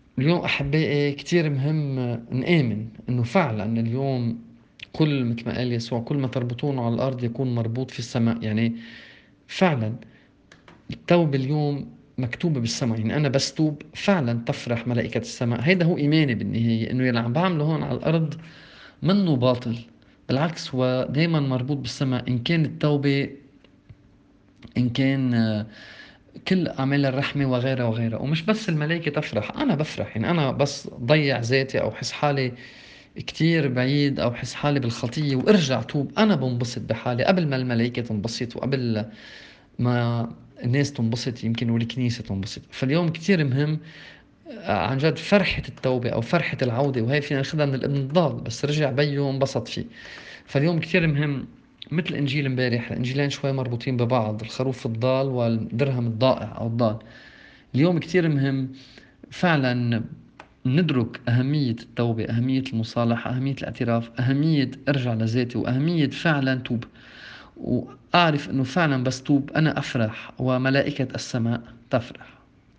اليوم أحبائي كتير مهم نآمن إنه فعلا اليوم كل مثل ما قال يسوع كل ما تربطونه على الأرض يكون مربوط في السماء. يعني فعلا التوبة اليوم مكتوبة بالسماء. يعني أنا بس توب فعلا تفرح ملائكة السماء. هيدا هو إيماني بالنهاية، إنه يلي عم بعمله هون على الأرض منه باطل، بالعكس هو دايما مربوط بالسماء. إن كان التوبة، إن كان كل أعمال الرحمة وغيرها وغيرها. ومش بس الملائكة تفرح، أنا بفرح. يعني أنا بس ضيع ذاتي أو حس حالي كتير بعيد أو حس حالي بالخطية وارجع توب، أنا بنبسط بحالي قبل ما الملائكة تنبسط وقبل ما الناس تنبسط يمكن والكنيسة تنبسط. فاليوم كتير مهم عن جد فرحة التوبة أو فرحة العودة. وهي فينا ناخدها من الابن الضال، بس رجع بيه وانبسط فيه. فاليوم كتير مهم، مثل إنجيل امبارح، الإنجيلين شوي مربوطين ببعض، الخروف الضال والدرهم الضائع أو الضال. اليوم كتير مهم فعلا ندرك أهمية التوبة، أهمية المصالحة، أهمية الاعتراف، أهمية أرجع لذاتي، وأهمية فعلا توب. وأعرف أنه فعلا بس توب أنا أفرح وملائكة السماء تفرح.